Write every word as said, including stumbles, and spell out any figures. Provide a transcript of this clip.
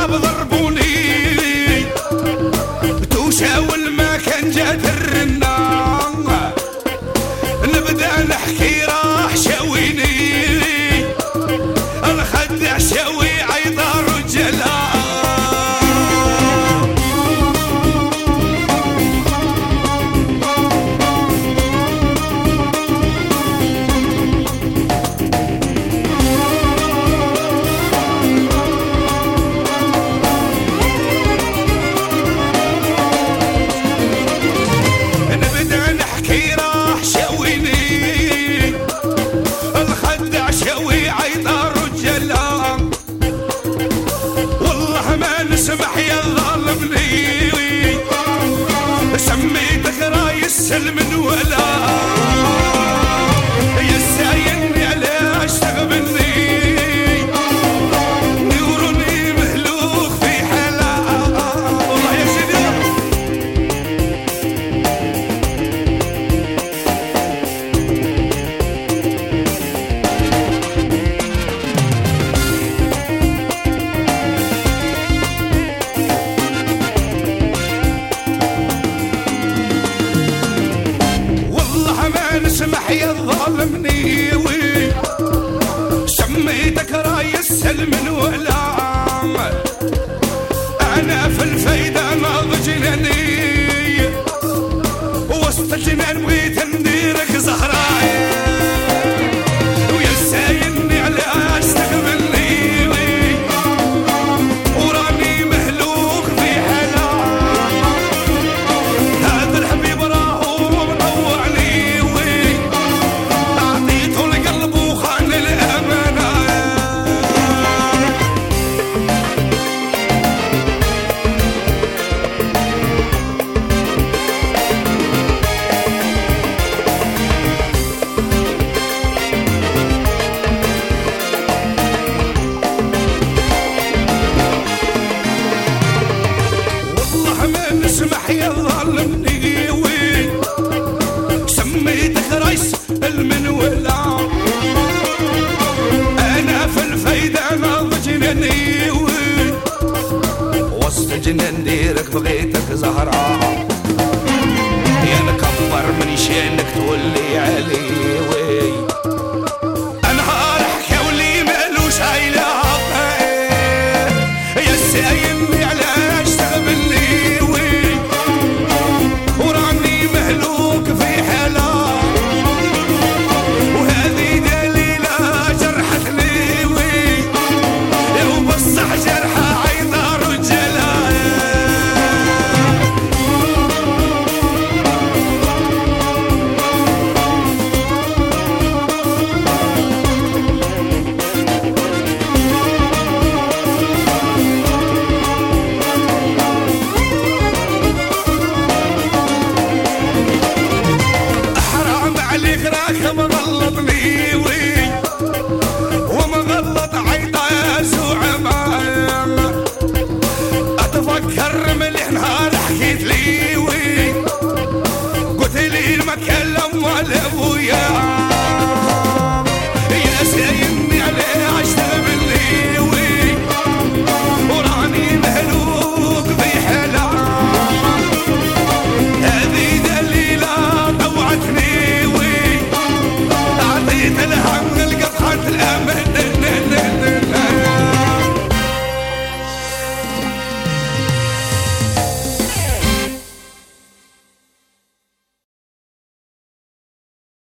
الصحاب ضربوني توشاول ما كان جات الرنة نبدأ نحكي راح شاويني الخدع شاوي عيطة رجلا اسمح يا ظالمني سميتك رايس من ولا يا سايني علاش تغبني نورني مهلوك في حلا والله يا سيدي اسمح يا ظالمني سميتك رايس من ولا انا في الفايدة ناض جناني وسط الجنان بغيت نديرك زهراء ويا سايني علاش تقبلني وراني مهلوك في حلا هذا الحبيب راهو منوعني اسمح يا ظالمني سميتك رايس من ولا انا في الفايدة ناض جناني وسط جنان ديرك بغيتك زهراء يا نكبر من شانك تولي علي وي انهار حكاولي مالوش علاقة يا سايم